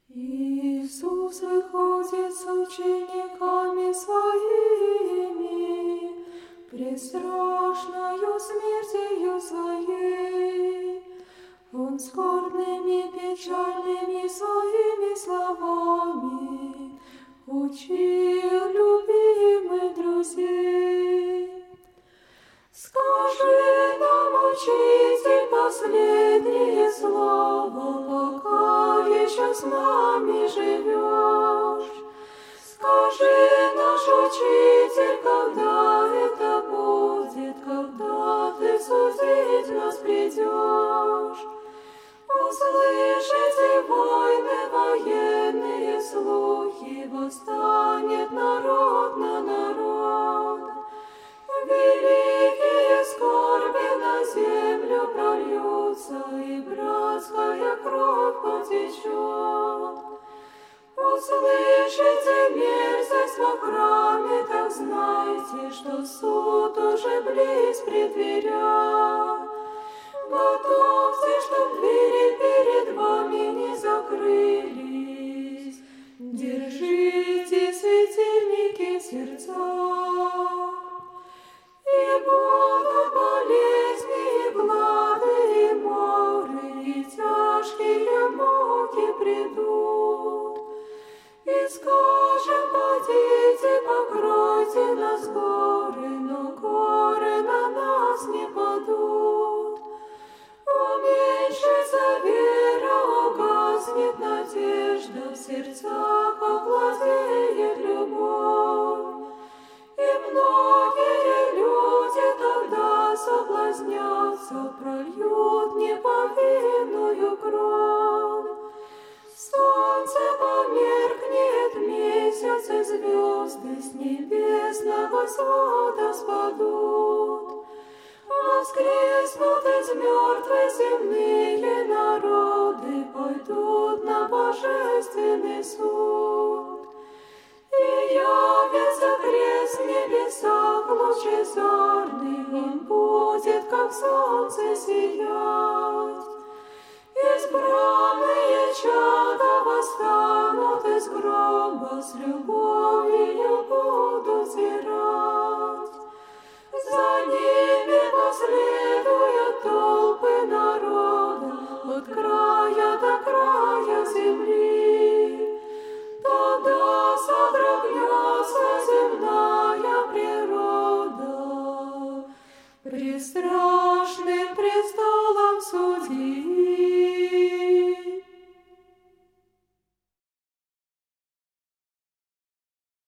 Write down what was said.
Иисус выходит с учениками своими, пред страшною смертью своей. Он скорбными, печальными своими словами учил любимых друзей. Скажи нам, Учитель, последнее слово, пока еще с нами живешь. Скажи, наш Учитель, когда это будет, когда ты судить нас придешь. Услышите войны, военные слухи, восстанет народ на народ. Великие скорби на землю прольются, и братская кровь потечет. Услышите мерзость во храме, так знайте, что суд уже близ при дверях. Готовьте, чтоб двери перед вами не закрылись. Держите светильники в сердцах. И будут болезни, и глады, и моры, и тяжкие муки придут. И скажем, подите, покройте нас горы, но горы на нас не падут. Уменьшится вера, угаснет надежда, в сердцах охладеет любовь. И многие люди тогда соблазнятся, прольют неповинную кровь. Солнце померкнет, месяц и звезды с небесного свода спадут. Воскреснут из мертвых земные народы, пойдут на божественный суд. И явится крест в небесах лучезарный, он будет, как солнце, сиять. Избранные чада восстанут из гроба с любовью.